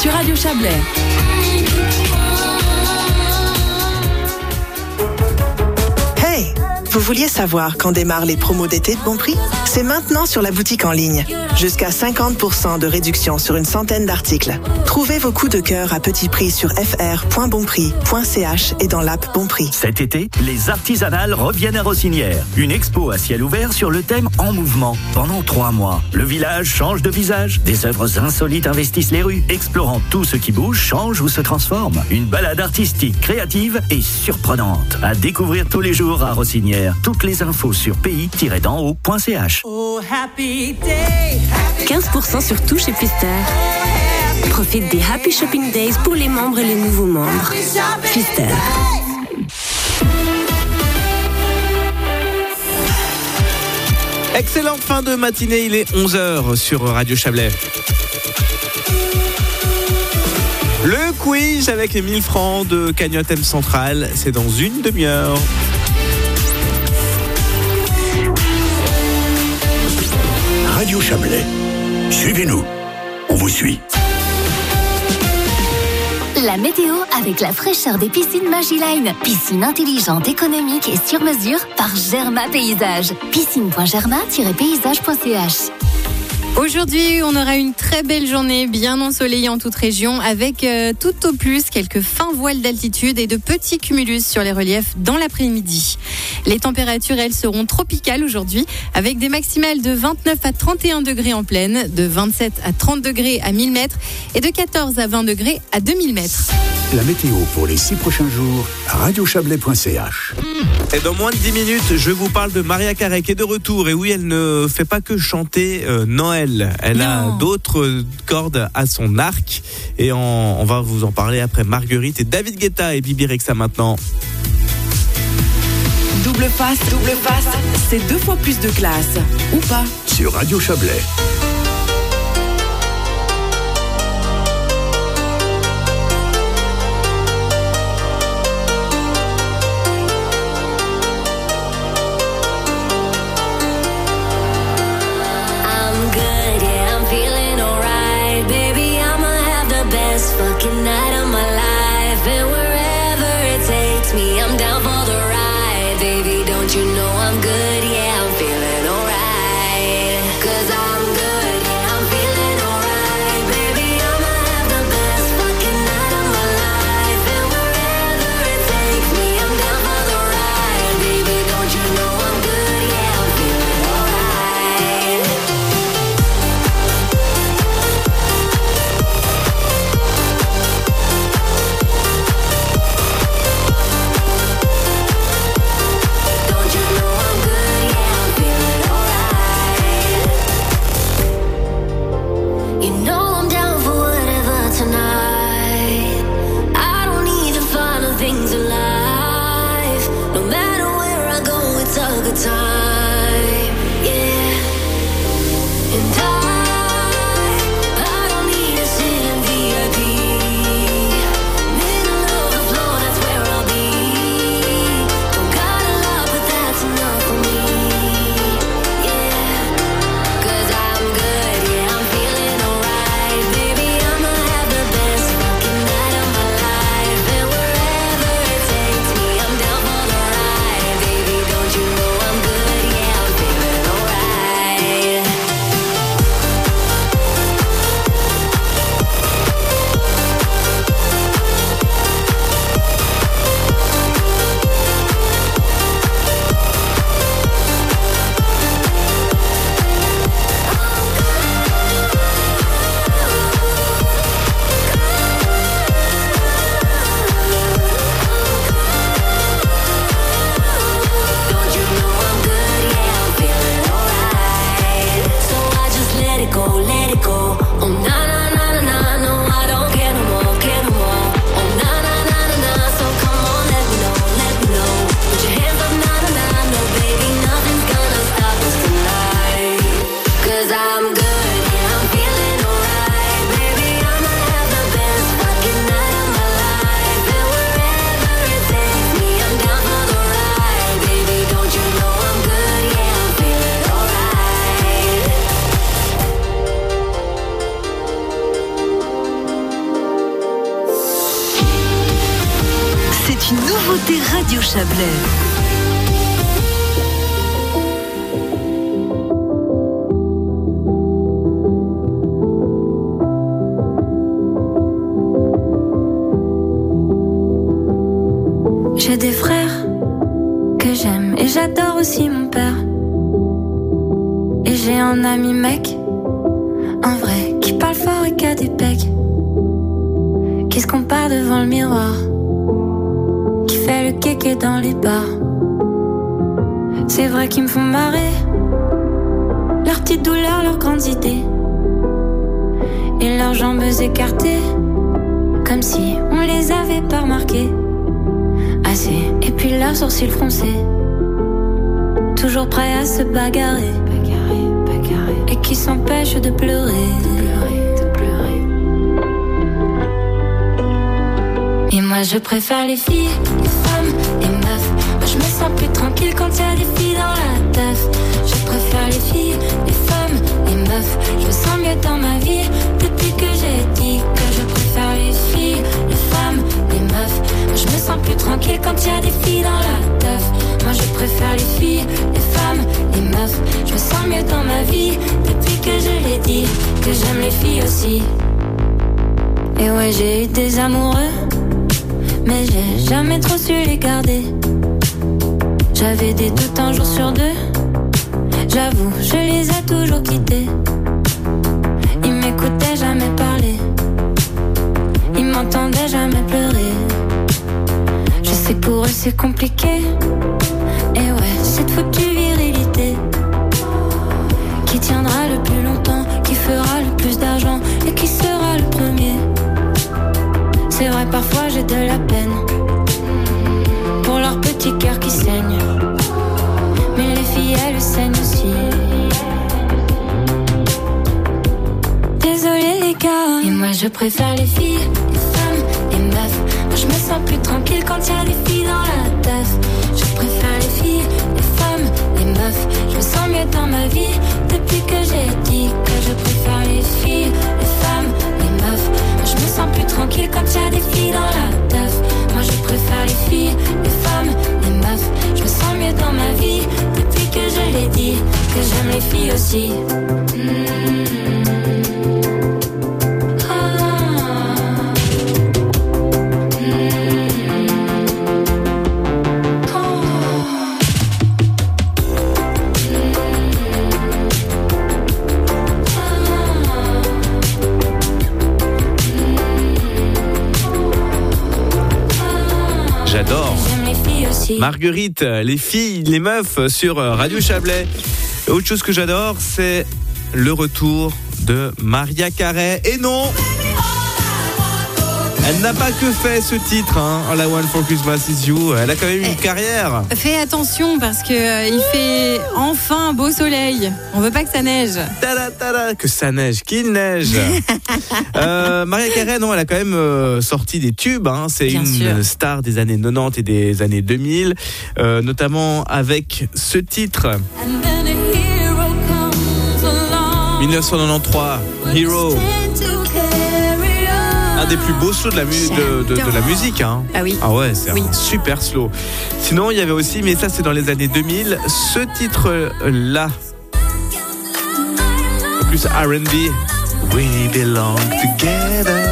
sur Radio Chablais. Hey, vous vouliez savoir quand démarrent les promos d'été de Bonprix? C'est maintenant sur la boutique en ligne. Jusqu'à 50% de réduction sur une centaine d'articles. Trouvez vos coups de cœur à petit prix sur fr.bonprix.ch et dans l'app Bonprix. Cet été, les artisanales reviennent à Rossinière. Une expo à ciel ouvert sur le thème En mouvement. Pendant 3 mois, le village change de visage. Des œuvres insolites investissent les rues. Explorant tout ce qui bouge, change ou se transforme. Une balade artistique, créative et surprenante. À découvrir tous les jours à Rossinière. Toutes les infos sur pays-d'enhaut.ch. 15% sur tout chez Pfister. Profite des Happy Shopping Days pour les membres et les nouveaux membres. Pfister. Excellente fin de matinée, il est 11h sur Radio Chablais. Le quiz avec les 1000 francs de cagnotte M Centrale, c'est dans une demi-heure. Radio Chablais. Suivez-nous. On vous suit. La météo avec la fraîcheur des piscines Magiline. Piscine intelligente, économique et sur mesure par Germa Paysage. piscine.germa-paysage.ch. Aujourd'hui, on aura une très belle journée, bien ensoleillée en toute région, avec tout au plus quelques fins voiles d'altitude et de petits cumulus sur les reliefs dans l'après-midi. Les températures, elles, seront tropicales aujourd'hui, avec des maximales de 29 à 31 degrés en plaine, de 27 à 30 degrés à 1000 mètres et de 14 à 20 degrés à 2000 mètres. La météo pour les 6 prochains jours à radiochablais.ch. Et dans moins de 10 minutes, je vous parle de Maria Carey qui est de retour. Et oui, elle ne fait pas que chanter Noël. Elle a d'autres cordes à son arc. Et on va vous en parler après Marguerite et David Guetta et Bibi Rexha maintenant. Double face, c'est 2 fois plus de classe. Ou pas? Sur Radio Chablais. You know I'm good, yeah, I'm feeling alright. 'Cause I'm good. une nouveauté Radio Chablais. J'ai des frères que j'aime et j'adore aussi mon père. Et j'ai un ami mec, un vrai, qui parle fort et qui a des pecs, qui se compare devant le miroir, qui fait le kéké dans les bars. C'est vrai qu'ils me font marrer, leurs petites douleurs, leurs grandes idées, et leurs jambes écartées, comme si on les avait pas remarquées. Assez, et puis leurs sourcils froncés, toujours prêts à se bagarrer, et qui s'empêchent de pleurer. Et moi je préfère les filles, les femmes, les meufs. Moi je me sens plus tranquille quand y a des filles dans la teuf. Je préfère les filles, les femmes, les meufs. Je me sens mieux dans ma vie depuis que j'ai dit que je préfère les filles, les femmes, les meufs. Moi je me sens plus tranquille quand y a des filles dans la teuf. Moi je préfère les filles, les femmes, les meufs. Je me sens mieux dans ma vie depuis que je l'ai dit que j'aime les filles aussi. Et ouais, j'ai eu des amoureux, mais j'ai jamais trop su les garder. J'avais des doutes un jour sur deux, j'avoue, je les ai toujours quittés. Ils m'écoutaient jamais parler, ils m'entendaient jamais pleurer. Je sais que pour eux c'est compliqué, et ouais, cette foutue virilité qui tiendra le plus longtemps, qui fera le plus d'argent et qui sera le premier. C'est vrai, parfois j'ai de la peine pour leur petit cœur qui saigne, mais les filles elles saignent aussi. Désolée les gars, et moi je préfère les filles, les femmes, les meufs. Moi je me sens plus tranquille quand y a des filles dans la teuf. Je préfère les filles, les femmes, les meufs. Je me sens mieux dans ma vie depuis que j'ai dit que je préfère les filles, les femmes, les meufs. Moi je me sens plus tranquille quand y a des filles dans la teuf. Moi je préfère les filles, les femmes, les meufs. Je me sens mieux dans ma vie depuis que je l'ai dit que j'aime les filles aussi. J'adore. Marguerite, les filles, les meufs sur Radio Chablais. Autre chose que j'adore, c'est le retour de Mariah Carey. Et non, elle n'a pas que fait ce titre, hein, All I Want for Christmas Is You. Elle a quand même une carrière. Fais attention parce que il fait enfin un beau soleil. On veut pas que ça neige. Tada, que ça neige, qu'il neige. Mariah Carey, non, elle a quand même sorti des tubes. Hein. C'est Bien une sûr. star des années 90 et des années 2000, notamment avec ce titre. 1993, Hero. Un des plus beaux slows de la musique. Hein. Ah oui. Ah ouais, c'est un super slow. Sinon, il y avait aussi, mais ça c'est dans les années 2000, ce titre-là. Plus R&B. We belong together.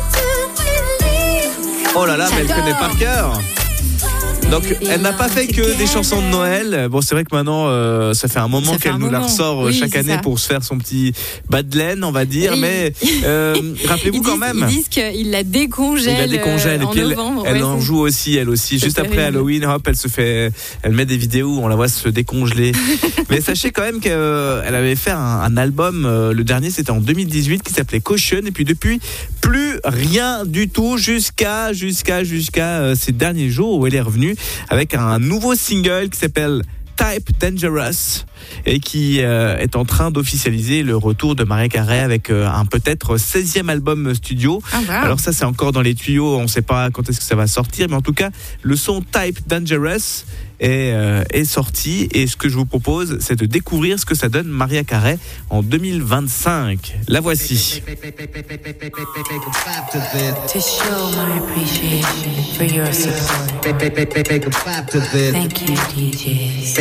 Oh là là, mais elle connaît par cœur. Donc, elle n'a pas fait que des chansons de Noël. Bon, c'est vrai que maintenant, ça fait un moment qu'elle nous la ressort chaque année pour se faire son petit Badelaine, on va dire. Oui. Mais rappelez-vous quand même. Ils disent qu'il la décongèle. Et puis novembre. Elle en joue aussi, elle aussi. Juste après Halloween, hop, elle met des vidéos où on la voit se décongeler. Mais sachez quand même qu'elle avait fait un album, le dernier c'était en 2018, qui s'appelait Caution. Et puis depuis, plus rien du tout jusqu'à ces derniers jours où elle est revenue avec un nouveau single qui s'appelle Type Dangerous. et qui est en train d'officialiser le retour de Mariah Carey avec un peut-être 16e album studio. Alors ça, c'est encore dans les tuyaux, on ne sait pas quand est-ce que ça va sortir, mais en tout cas, le son Type Dangerous est sorti, et ce que je vous propose, c'est de découvrir ce que ça donne Mariah Carey en 2025. La voici. To show my appreciation for your support. Thank you, DJs.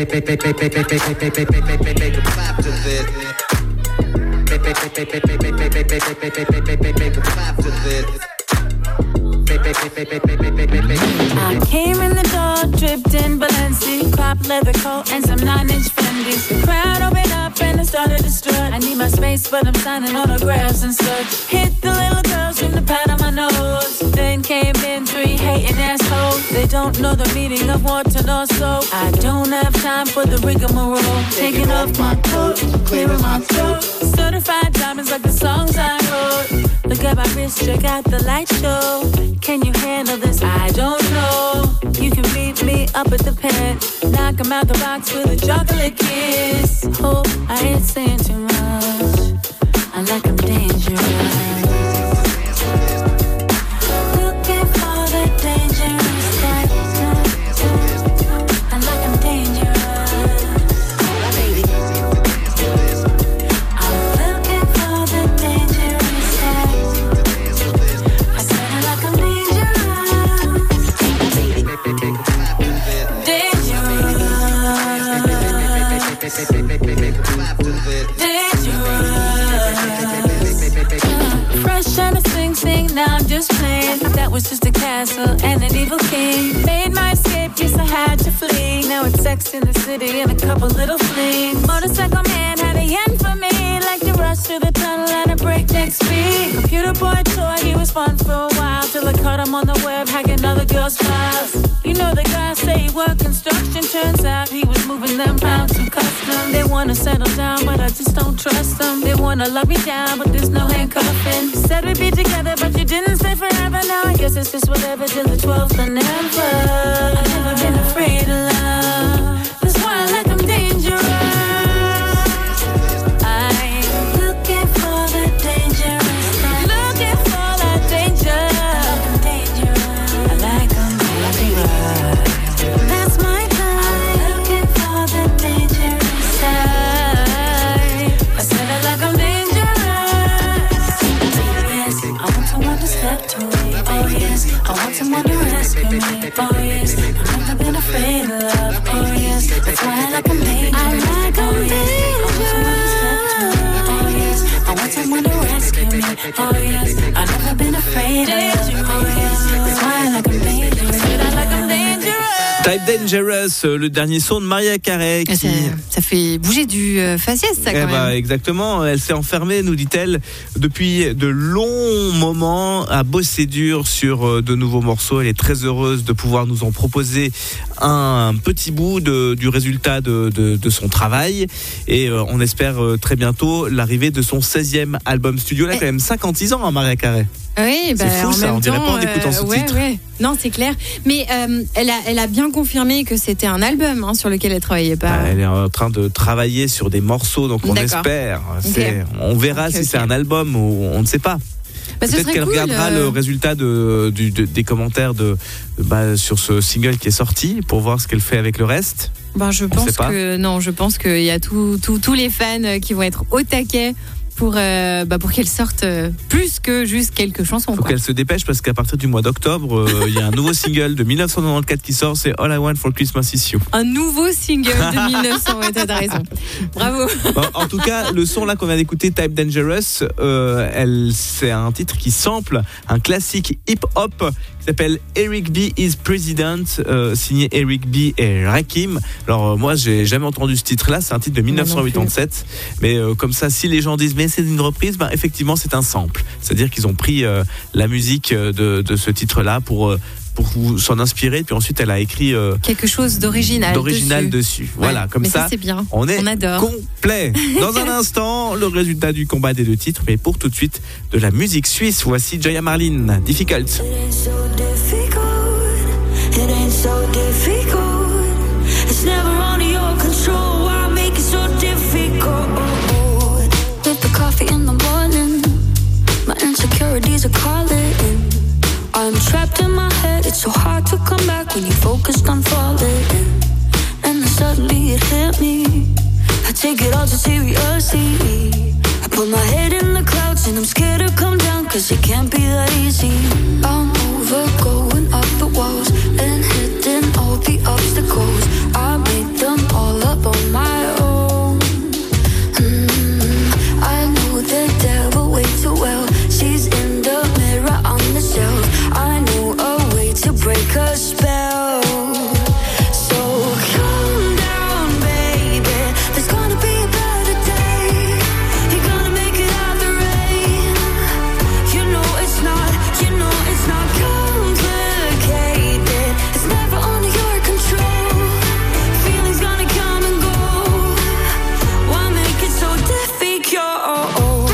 I came in the door, dripped in Balenci, crop leather coat and some 9-inch Fendi. The crowd opened up and I started to strut. I need my space, but I'm signing autographs and such. Hit the little girls from the pat on my nose. Then came in 3 hating assholes. They don't know the meaning of water nor soap. I don't have time for the rigmarole. Taking off my coat, clearing my throat. Certified diamonds like the songs I wrote. Look at my wrist, check out the light show. Can you handle this? I don't know. You can meet me up at the pen. Knock 'em out the box with a chocolate kiss. Oh, I ain't saying too much. I like 'em dangerous. Looking for the dangerous type. I like 'em dangerous. I'm looking for the dangerous type. I said I like 'em dangerous. Fresh and a sing, now I'm just playing. That was just a castle and an evil king. Made my escape, yes I had to flee. Now it's Sex in the City and a couple little flings. Motorcycle man had a yen for me. Like to rush through the tunnel at a breakneck speed. Computer boy toy, he was fun for a while. Till I caught him on the web, hacking other girls' files. You know the guy say he worked construction. Turns out he was moving them pounds from custom. They wanna settle down, but I just don't trust them. They wanna lock me down, but there's no handcuffing. Said we'd be together, but you didn't stay forever. Now I guess it's just whatever till the 12th and never. I've never been afraid of love. That's why I like 'em dangerous. I'm looking for the dangerous type. Looking for the danger. I like 'em dangerous. That's my type. Looking for the dangerous type. I said I like 'em dangerous. Yes, I want someone to step to me. Oh yes, I want someone to rescue me. Oh yes, I've never been afraid of love. Oh yes, that's why I like 'em dangerous. I like 'em dangerous. Oh yes, I want someone to rescue me. Oh yes, I've never been afraid of love. Oh yes, that's why I like 'em dangerous. I like 'em dangerous. Type Dangerous, le dernier son de Mariah Carey. Qui... Ça fait bouger du faciès, ça, quand même. Exactement, elle s'est enfermée, nous dit-elle, depuis de longs moments, à bosser dur sur de nouveaux morceaux. Elle est très heureuse de pouvoir nous en proposer un petit bout du résultat de son travail. Et on espère très bientôt l'arrivée de son 16e album studio. Elle a quand même 56 ans, hein, Mariah Carey. Oui, c'est fou, ça, on dirait pas en écoutant ce titre. Ouais. Non, c'est clair. Mais elle a bien confirmé que c'était un album, hein, sur lequel elle travaillait pas. Elle est en train de travailler sur des morceaux, donc on espère. Okay. On verra si c'est un album ou on ne sait pas. Peut-être qu'elle regardera le résultat des commentaires sur ce single qui est sorti pour voir ce qu'elle fait avec le reste. Je pense qu'il y a tous les fans qui vont être au taquet pour qu'elle sorte plus que juste quelques chansons. Il faut qu'elle se dépêche parce qu'à partir du mois d'octobre, il y a un nouveau single de 1994 qui sort, c'est All I Want for Christmas Is You. Un nouveau single de 1900, ouais, t'as raison. Bravo. En tout cas, le son là qu'on vient d'écouter, Type Dangerous, c'est un titre qui sample un classique hip-hop qui s'appelle Eric B. is President, signé Eric B. et Rakim. Alors moi, j'ai jamais entendu ce titre-là, c'est un titre de 1987, mais comme ça, si les gens disent mais c'est une reprise, effectivement c'est un sample, c'est-à-dire qu'ils ont pris la musique de ce titre-là pour s'en inspirer, puis ensuite elle a écrit quelque chose d'original dessus. Voilà, comme ça, c'est bien. On est adore. Complet. Dans un instant, le résultat du combat des deux titres, mais pour tout de suite de la musique suisse, voici Joya Marlin, Difficult. It ain't so difficult. It's never under your control. Why make memories are calling. I'm trapped in my head, it's so hard to come back when you're focused on falling. And then suddenly it hit me, I take it all too seriously. I put my head in the clouds and I'm scared to come down, cause it can't be that easy. I'm over going up the walls and hitting all the obstacles. I made them all up on my own. I know the devil way too well. She's in the mirror on the shelf. I know a way to break her spell. So calm down, baby. There's gonna be a better day. You're gonna make it out the rain. You know it's not complicated. It's never under your control. Feelings gonna come and go. Why make it so difficult?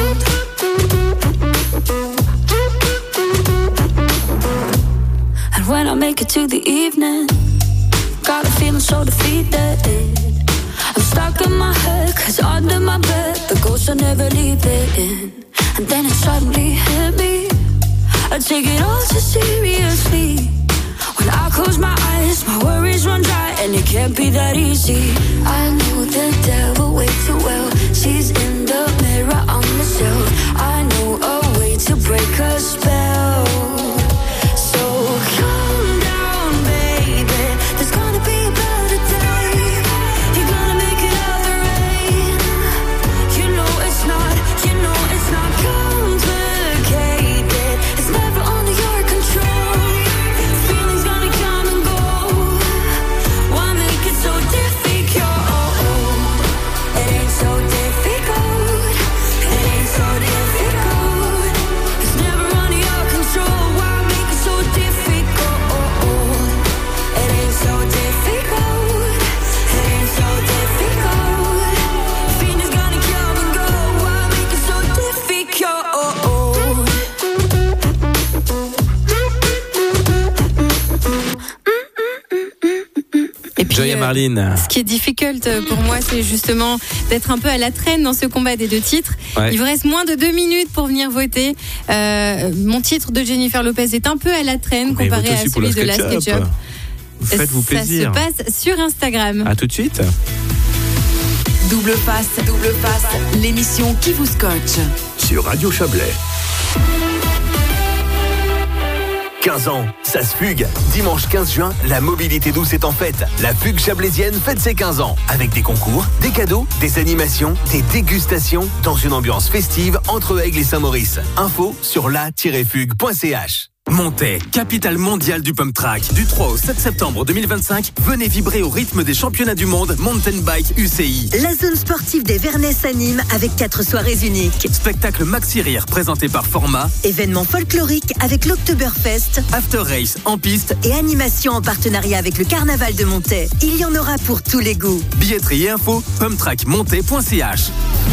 And when I make it to the evening, got a feeling so defeated. I'm stuck in my head, cause under my bed the ghosts are never leaving. And then it suddenly hit me, I take it all too seriously. When I close my eyes, my worries run dry, and it can't be that easy. I know the devil way too well. She's in the mirror on the shelf. I know a way to break her spell. So calm down, baby. There's gonna be a better day. You're gonna make it out the rain. You know it's not complicated. It's never under your control. Feelings gonna come and go. Why make it so difficult? It ain't so difficult. It ain't so difficult. It's never under your control. Why make it so difficult? It ain't so difficult. It ain't so difficult. Feelings gonna come and go. Why make it so difficult? Et puis, Joya Marlene. ce qui est difficult pour moi, c'est justement d'être un peu à la traîne dans ce combat des deux titres. Ouais. Il vous reste moins de 2 minutes pour venir voter. Mon titre de Jennifer Lopez est un peu à la traîne Mais comparé vote à aussi pour celui de la la SketchUp. SketchUp. Faites-vous plaisir. Ça se passe sur Instagram. À tout de suite. Double face, l'émission qui vous scotche. Sur Radio Chablais. 15 ans, ça se fugue. Dimanche 15 juin, la mobilité douce est en fête. La fugue chablaisienne fête ses 15 ans. Avec des concours, des cadeaux, des animations, des dégustations, dans une ambiance festive entre Aigle et Saint-Maurice. Info sur la-fugue.ch. Montaix, capitale mondiale du pump track. Du 3 au 7 septembre 2025, venez vibrer au rythme des championnats du monde Mountain Bike UCI. La zone sportive des Vernets s'anime avec 4 soirées uniques. Spectacle Maxi Rire présenté par Format. Événement folklorique avec l'Oktoberfest. After Race en piste. Et animation en partenariat avec le Carnaval de Montaix. Il y en aura pour tous les goûts. Billetterie et info, pumptrackmontaix.ch.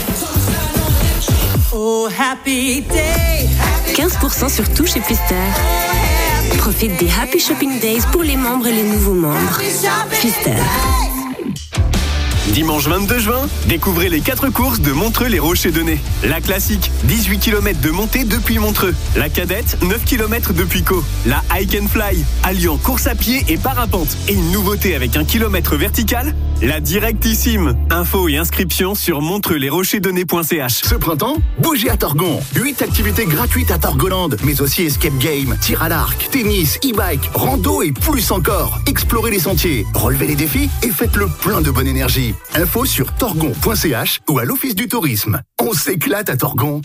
Oh, happy day. 15% sur tout chez Pfister. Profite des Happy Shopping Days pour les membres et les nouveaux membres. Pfister. Dimanche 22 juin, découvrez les 4 courses de Montreux-les-Rochers-de-Nez. La classique, 18 km de montée depuis Montreux. La cadette, 9 km depuis Caux. La Hike and Fly, alliant course à pied et parapente. Et une nouveauté avec un kilomètre vertical, la Directissime. Infos et inscriptions sur montreuxlesrochers-de-nez.ch. Ce printemps, bougez à Torgon. 8 activités gratuites à Torgoland, mais aussi escape game, tir à l'arc, tennis, e-bike, rando et plus encore. Explorez les sentiers, relevez les défis et faites le plein de bonne énergie. Info sur torgon.ch ou à l'Office du tourisme. On s'éclate à Torgon.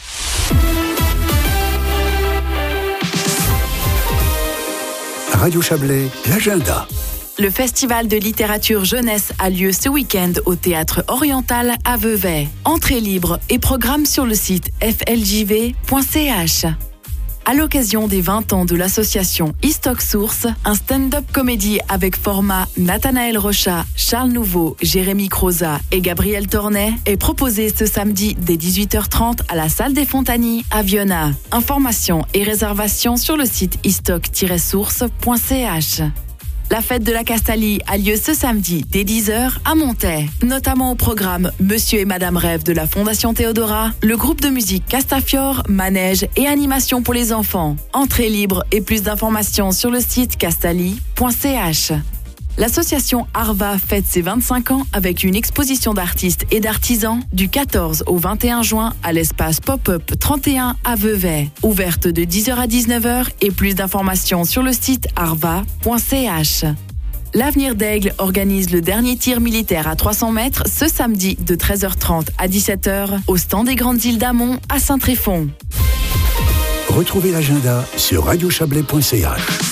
Radio Chablais, l'agenda. Le festival de littérature jeunesse a lieu ce week-end au Théâtre Oriental à Vevey. Entrée libre et programme sur le site fljv.ch. À l'occasion des 20 ans de l'association Istock Source, un stand-up comédie avec format Nathanaël Rochat, Charles Nouveau, Jérémy Croza et Gabriel Tornet est proposé ce samedi dès 18h30 à la salle des Fontanies à Viona. Informations et réservations sur le site istock-source.ch. La fête de la Castalie a lieu ce samedi dès 10h à Montaix. Notamment au programme Monsieur et Madame Rêve de la Fondation Théodora, le groupe de musique Castafiore, manège et animation pour les enfants. Entrée libre et plus d'informations sur le site castalie.ch. L'association Arva fête ses 25 ans avec une exposition d'artistes et d'artisans du 14 au 21 juin à l'espace Pop-up 31 à Vevey. Ouverte de 10h à 19h et plus d'informations sur le site arva.ch. L'Avenir d'Aigle organise le dernier tir militaire à 300 mètres ce samedi de 13h30 à 17h au stand des Grandes Îles d'Amont à Saint-Tréfond. Retrouvez l'agenda sur radiochablais.ch.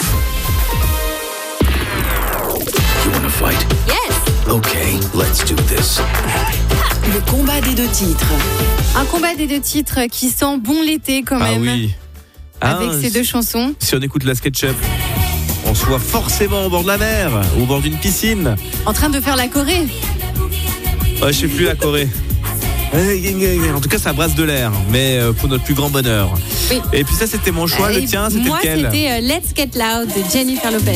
Fight? Yes. Okay, let's do this. Le combat des 2 titres. Un combat des 2 titres qui sent bon l'été quand même. Ah oui. Avec ces 2 chansons. Si on écoute la SketchUp, on se voit forcément au bord de la mer ou au bord d'une piscine. En train de faire la Corée. Je sais plus la Corée. En tout cas, ça brasse de l'air, mais pour notre plus grand bonheur. Oui. Et puis ça, c'était mon choix. Le tien, c'était lequel? Moi, c'était Let's Get Loud de Jennifer Lopez.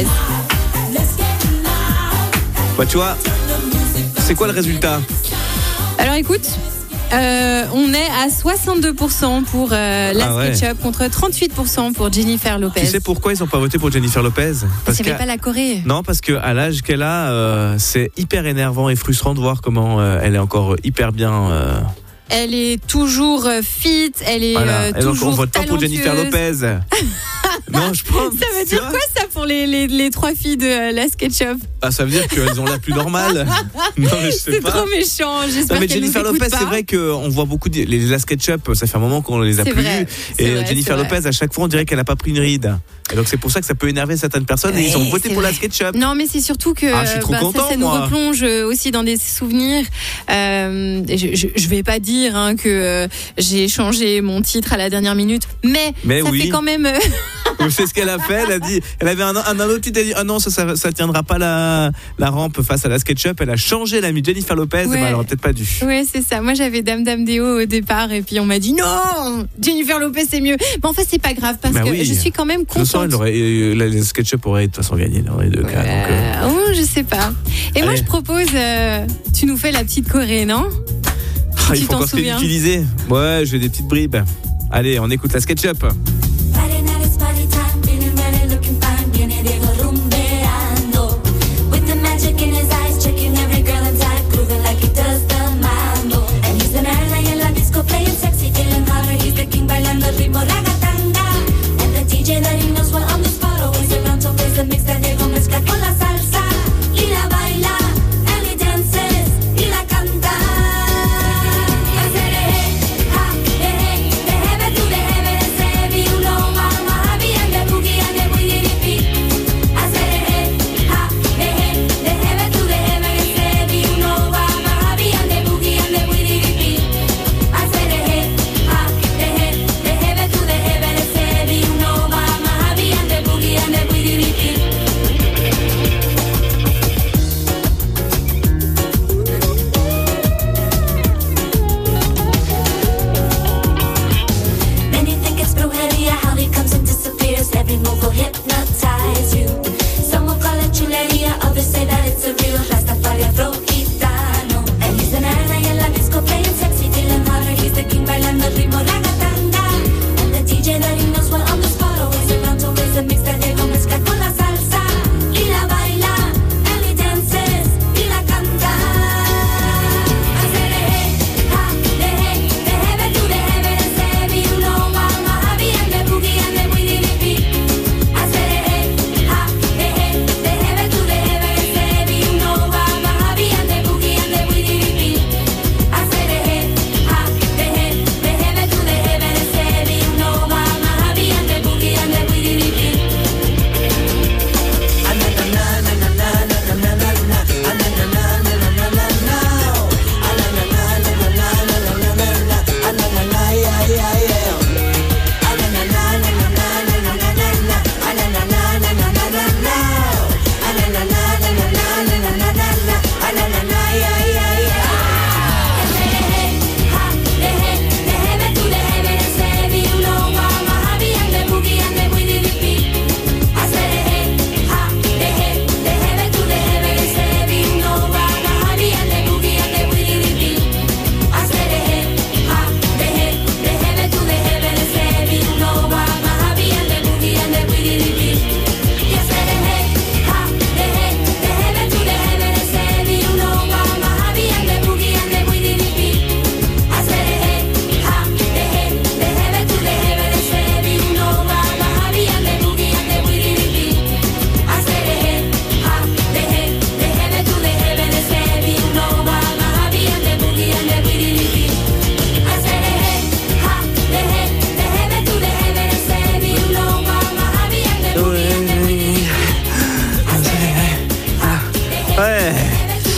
Bah, tu vois, c'est quoi le résultat? Alors écoute, on est à 62% pour la SketchUp contre 38% pour Jennifer Lopez. Tu sais pourquoi ils n'ont pas voté pour Jennifer Lopez? Parce qu'il n'y avait pas la Corée. Non, parce qu'à l'âge qu'elle a, c'est hyper énervant et frustrant de voir comment elle est encore hyper bien. Elle est toujours fit, elle est toujours donc on vote pas pour Jennifer Lopez. Non, je pense. Ça veut dire quoi ça pour les 3 filles de la SketchUp? Ah, ça veut dire qu'elles ont l'air plus normales. Non, mais je sais c'est pas. trop méchant. J'espère mais qu'elles Jennifer nous écoutent Lopez, pas. c'est vrai qu'on voit beaucoup la SketchUp. Ça fait un moment qu'on les a plus vues. Et Jennifer Lopez, à chaque fois, on dirait qu'elle a pas pris une ride. Et donc c'est pour ça que ça peut énerver certaines personnes. Et ils ont voté pour la SketchUp. Non, mais c'est surtout que je suis trop content, ça nous replonge aussi dans des souvenirs. Je vais pas dire que j'ai changé mon titre à la dernière minute, mais ça fait quand même. Vous savez ce qu'elle a fait? Elle a dit, elle avait un autre titre, elle a dit, ah non, ça tiendra pas la rampe face à la SketchUp. Elle a changé, elle a mis Jennifer Lopez, mais elle aurait peut-être pas dû. Ouais, c'est ça. Moi, j'avais Dame Déo au départ, et puis on m'a dit non, Jennifer Lopez c'est mieux. Mais en fait, c'est pas grave parce que je suis quand même contente. La SketchUp aurait de toute façon gagné dans les 2 cas. Donc, je sais pas. Et moi, je propose, tu nous fais la petite Corée, non? Il faut encore se l'utiliser. Ouais, j'ai des petites bribes. Allez, on écoute la SketchUp. Baby,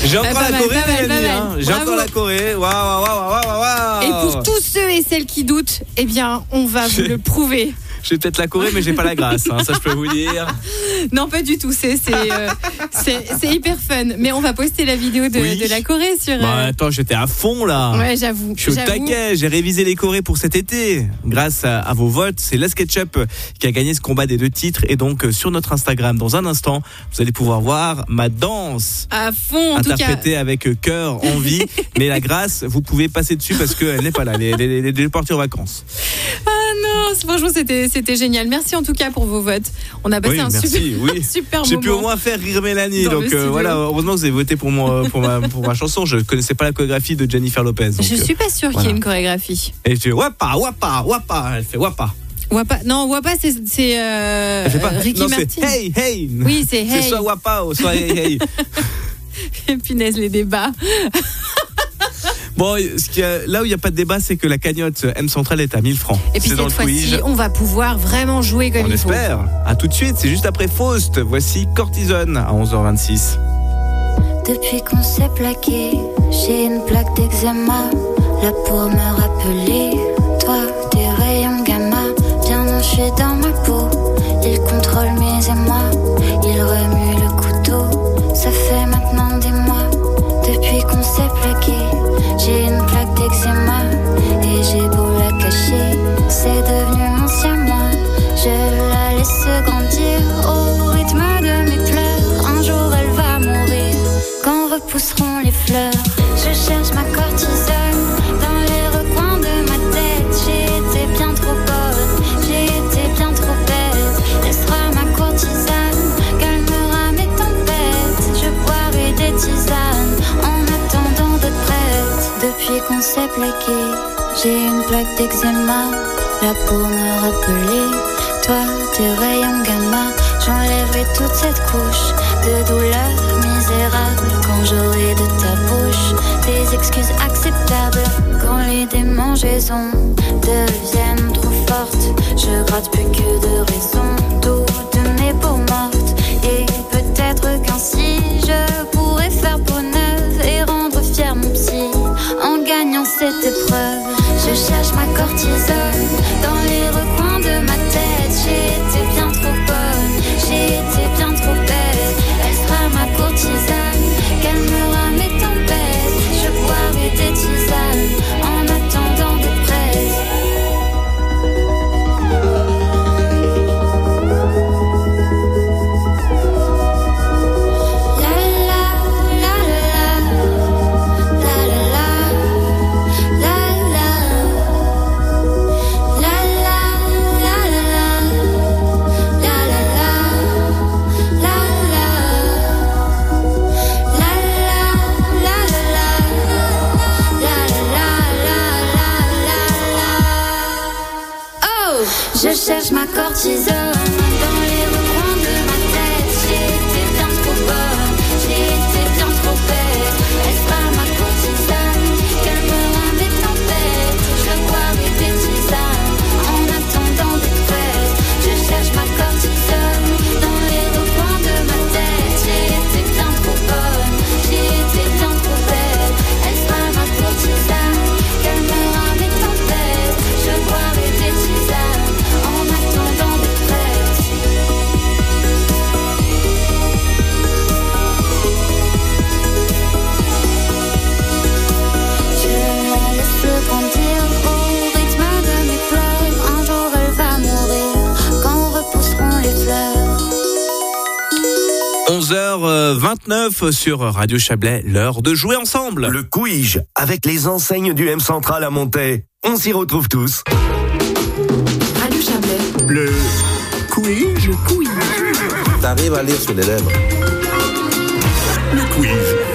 J'ai encore la Corée, Mélanie. J'ai encore la Corée. Waouh. Et pour tous ceux et celles qui doutent, eh bien, on va vous le prouver. J'ai peut-être la Corée, mais j'ai pas la grâce, ça je peux vous dire. Non, pas du tout, c'est hyper fun. Mais on va poster la vidéo de la Corée sur... Attends, j'étais à fond là. Ouais, j'avoue. Je suis au taquet, j'ai révisé les Corées pour cet été. Grâce à vos votes, c'est La SketchUp qui a gagné ce combat des 2 titres. Et donc sur notre Instagram, dans un instant, vous allez pouvoir voir ma danse. À fond, en interprétée tout cas. avec cœur, envie. Mais la grâce, vous pouvez passer dessus parce qu'elle n'est pas là. Elle est partie en vacances. Ah non, franchement, c'était génial. Merci en tout cas pour vos votes. On a passé un super moment. J'ai pu au moins faire rire Mélanie. Donc voilà, heureusement que vous avez voté pour ma chanson. Je connaissais pas la chorégraphie de Jennifer Lopez. Donc, je suis pas sûre qu'il y ait une chorégraphie. Et tu fais wapa. Elle fait wapa. Wapa, c'est Ricky Martin. C'est hey. Oui, c'est hey. C'est soit wapa ou soit hey. Punaise, les débats. Bon, là où il n'y a pas de débat, c'est que la cagnotte M Central est à 1000 francs. Et puis cette fois-ci, on va pouvoir vraiment jouer comme il faut. On espère. À tout de suite, c'est juste après Faust. Voici Cortisone à 11h26. Depuis qu'on s'est plaqué, j'ai une plaque d'eczéma. Là pour me rappeler, toi, tes rayons gamma. Bien manché dans ma peau, il contrôle mes émois. Il remue le couteau, ça fait maintenant des mois. Depuis qu'on s'est plaqué, j'ai une plaque d'eczéma. Et j'ai beau la cacher, c'est devenu mon siamois. Je la laisse grandir au rythme de mes pleurs. Un jour elle va mourir, quand repousseront les fleurs. Je cherche ma cortisone dans les recoins de ma tête. J'ai été bien trop bonne, j'ai été bien trop bête. Elle sera ma courtisane, calmera mes tempêtes. Je boirai des tisanes en attendant d'être prête. Depuis qu'on s'est plaqué, j'ai une plaque d'eczéma. Là pour me rappeler, toi, tes rayons gamma. J'enlèverai toute cette couche de douleur misérable quand j'aurai de ta bouche des excuses acceptables. Quand les démangeaisons deviennent trop fortes, je gratte plus que de raisons toutes mes peaux mortes. Et peut-être qu'ainsi je pourrais faire peau neuve et rendre fier mon psy en gagnant cette épreuve. Je cherche ma cortisone dans les recoins de ma tête. J'ai été bien trop bonne, j'ai été bien trop bête. Elle sera ma courtisane, calmera mes tempêtes. Je boirai des tisanes en attendant d'être prête. Je cherche ma cortisone dans les recoins de ma tête. J'ai été bien trop bonne, j'ai été bien trop bête. Elle sera ma courtisane, calmera mes tempêtes. Je boirai des tisanes en attendant d'être prête. Je cherche ma cortisone dans les recoins de ma tête. J'ai été bien trop bonne, j'ai été bien trop bête. Elle sera ma courtisane, calmera mes tempêtes. Je boirai des tisanes en attendant d'être prête. Je la laisse grandir au rythme de mes pleurs. Un jour elle va mourir quand repousseront les fleurs. 11h29 sur Radio Chablais, l'heure de jouer ensemble. Le quiz avec les enseignes du M Central à Montaix. On s'y retrouve tous. Radio Chablais. Le quiz. Le quiz. T'arrives à lire sur les lèvres. Le quiz.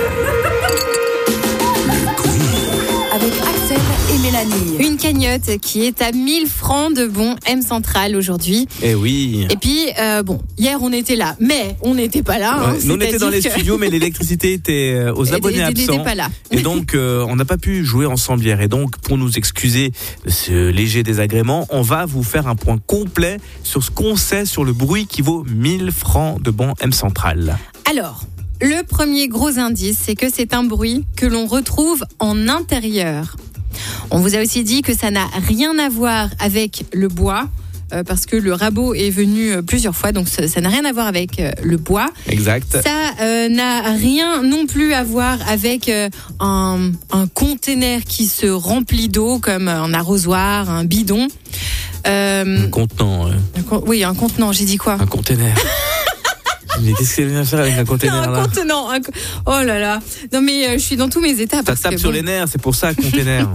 Avec Axel et Mélanie. Une cagnotte qui est à 1000 francs de bons M Central aujourd'hui. Eh oui. Et puis, hier on était là, mais on n'était pas là. Ouais, nous on était dans les studios, mais l'électricité était aux abonnés absents. N'était pas là. Et donc, on n'a pas pu jouer ensemble hier. Et donc, pour nous excuser de ce léger désagrément, on va vous faire un point complet sur ce qu'on sait sur le bruit qui vaut 1000 francs de bons M Central. Alors, Le premier gros indice, c'est que c'est un bruit que l'on retrouve en intérieur. On vous a aussi dit que ça n'a rien à voir avec le bois, parce que le rabot est venu plusieurs fois, donc ça n'a rien à voir avec le bois. Exact. Ça n'a rien non plus à voir avec un conteneur qui se remplit d'eau, comme un arrosoir, un bidon. Un contenant. Oui, un contenant, j'ai dit quoi ? Un conteneur. Mais qu'est-ce qu'elle vient faire avec un conteneur là ? Un contenant. Oh là là. Non mais je suis dans tous mes états. Ça tape sur les nerfs, c'est pour ça, conteneur.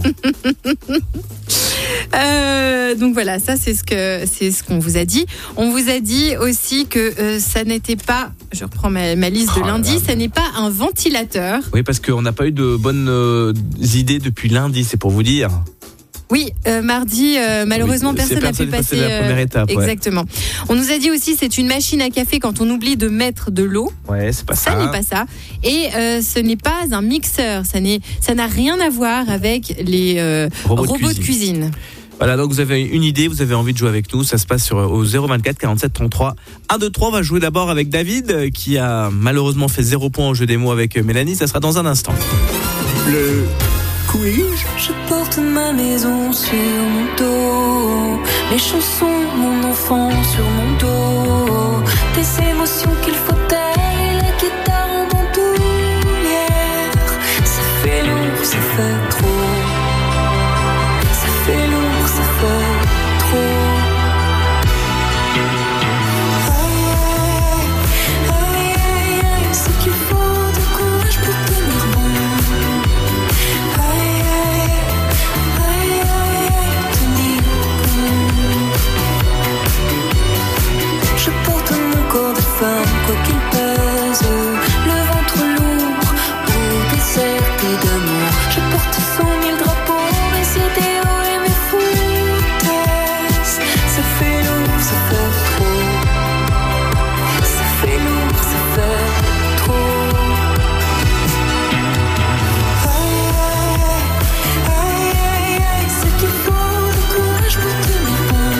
Donc voilà, ça c'est ce qu'on vous a dit. On vous a dit aussi que ça n'était pas, je reprends ma liste de lundi, ça n'est pas un ventilateur. Oui, parce qu'on n'a pas eu de bonnes idées depuis lundi, c'est pour vous dire. Oui, mardi, malheureusement, personne n'a pu passer la première étape. Exactement. Ouais. On nous a dit aussi, c'est une machine à café quand on oublie de mettre de l'eau. Ouais, c'est pas ça. Ça n'est pas ça. Et ce n'est pas un mixeur. Ça n'a rien à voir avec les robots de cuisine. Voilà, donc vous avez une idée, vous avez envie de jouer avec nous, ça se passe au 024 47 33 1, 2, 3. On va jouer d'abord avec David, qui a malheureusement fait 0 point au jeu des mots avec Mélanie. Ça sera dans un instant. Le quiz. Je porte ma maison sur mon dos, mes chansons, mon enfant sur mon dos, des émotions qu'il faut taire, la guitare en bandoulière. Ça fait lourd, ça fait trop. Ça fait lourd, ça fait trop. Ce qu'il faut de courage pour tenir bon. Je porte mon corps de femme, quoi qu'il pèse, le ventre lourd, ou déserté d'amour. Je porte 100 000 drapeaux, mes idéaux et mes foutaises. Ça fait lourd, ça fait trop. Ça fait lourd, ça fait trop. Ce qu'il faut de courage pour tenir bon.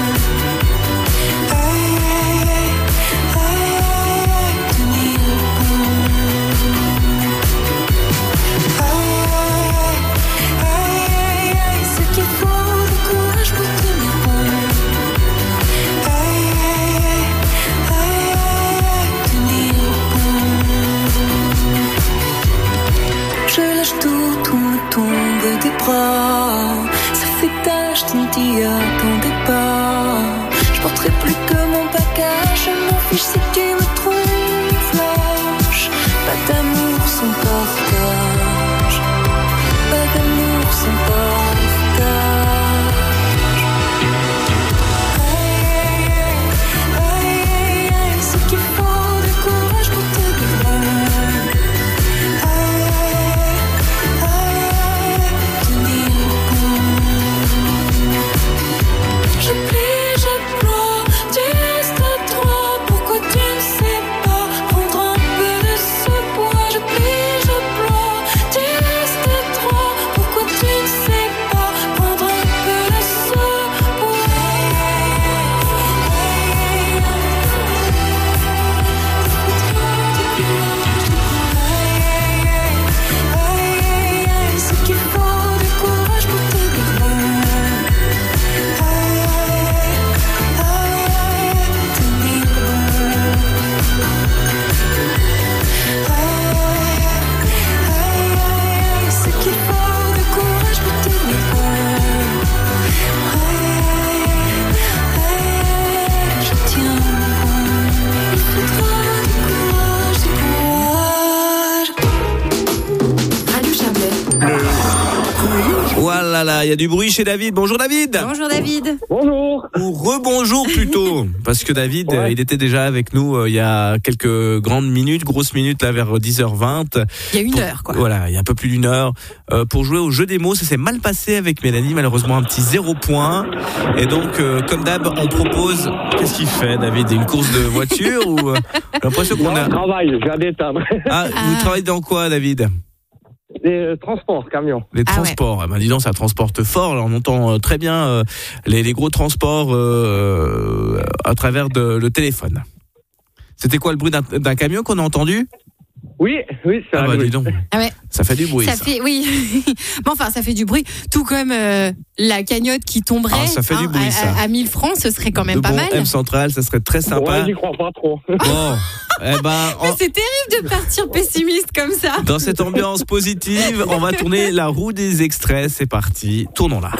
Je lâche tout me tombe des bras. Ça fait tâche, tu ne t'y attendais pas. Je porterai plus que mon bagage. Je m'en fiche si tu me trouves lâche. Pas d'amour sans partage. Pas d'amour sans partage. Ce qu'il faut de courage pour te guérir. Je plie, je ploie, tu restes à toi. Pourquoi tu ne sais pas prendre un peu de ce poids? Je plie, je ploie, tu restes à toi. Pourquoi tu ne sais pas prendre un peu de ce poids? Ce qu'il faut de courage pour te guérir. Ce qu'il faut de courage pour tenir bon. Je tiens bon. Il faudra du courage, Radio Chablais. Voilà, là, il y a du bruit chez David. Bonjour David. Bonjour David. Bonjour. Ou rebonjour plutôt, parce que David, il était déjà avec nous il y a quelques grosses minutes là vers 10h20. Il y a une heure quoi. Voilà, il y a un peu plus d'une heure pour jouer au jeu des mots. Ça s'est mal passé avec Mélanie, malheureusement un petit 0 point. Et donc, comme d'hab, on propose. Qu'est-ce qu'il fait, David? Une course de voiture ou j'ai l'impression qu'on a. Je travaille, je viens d'éteindre. Vous travaillez dans quoi, David? Les transports, camions. Les transports, ouais. Dis donc, ça transporte fort. Là, on entend très bien les gros transports à travers le téléphone. C'était quoi le bruit d'un camion qu'on a entendu? Oui, c'est Ah bah dis donc. Ah ouais. Ça fait du bruit. Ça fait, oui. Bon, enfin, ça fait du bruit. Tout comme la cagnotte qui tomberait. Ah, ça fait du bruit, ça. À 1000 francs, ce serait quand même de pas bon mal. M Central, ça serait très sympa. Ouais, j'y crois pas trop. Bon, Mais c'est terrible de partir pessimiste comme ça. Dans cette ambiance positive, on va tourner la roue des extraits. C'est parti, tournons-la.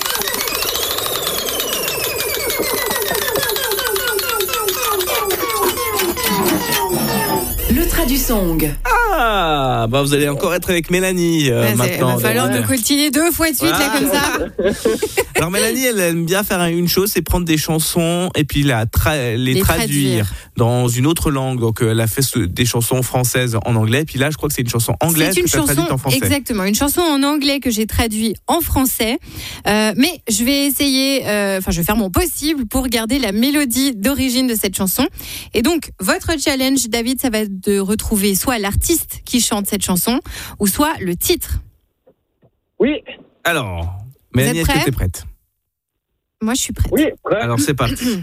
Le Tradusong. Ah, bah vous allez encore être avec Mélanie maintenant. Il va falloir nous coltiner 2 fois de suite, là, comme ça. Alors Mélanie, elle aime bien faire une chose, c'est prendre des chansons et puis les traduire dans une autre langue. Donc elle a fait des chansons françaises en anglais. Puis là, je crois que c'est une chanson anglaise que tu as traduite en français. Exactement, une chanson en anglais que j'ai traduite en français. Mais je vais essayer, je vais faire mon possible pour garder la mélodie d'origine de cette chanson. Et donc, votre challenge, David, ça va être de retrouver soit l'artiste qui chante cette chanson, ou soit le titre. Oui. Alors, Mélanie, est-ce que tu es prête ? Moi, je suis prête. Oui, prête. Alors, c'est parti.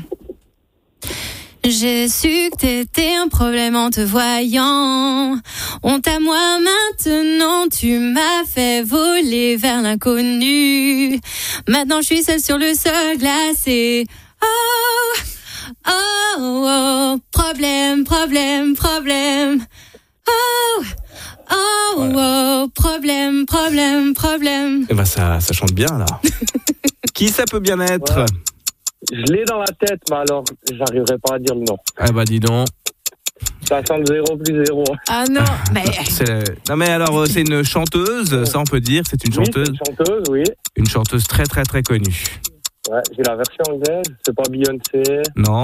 J'ai su que t'étais un problème en te voyant. Honte à moi maintenant, tu m'as fait voler vers l'inconnu. Maintenant, je suis seule sur le sol glacé. Oh, oh, oh, problème, problème, problème. Oh, oh, voilà. Oh, problème, problème, problème. Eh ben ça chante bien là. Qui ça peut bien être ? Ouais. Je l'ai dans la tête, mais alors j'arriverai pas à dire le nom. Ah bah dis donc. Ça sent 0 plus 0. Ah non, mais... Non mais alors c'est une chanteuse, ça on peut dire, c'est une chanteuse. Oui, c'est une chanteuse, oui. Une chanteuse très très très connue. Ouais, j'ai la version anglaise, c'est pas Beyoncé. Non.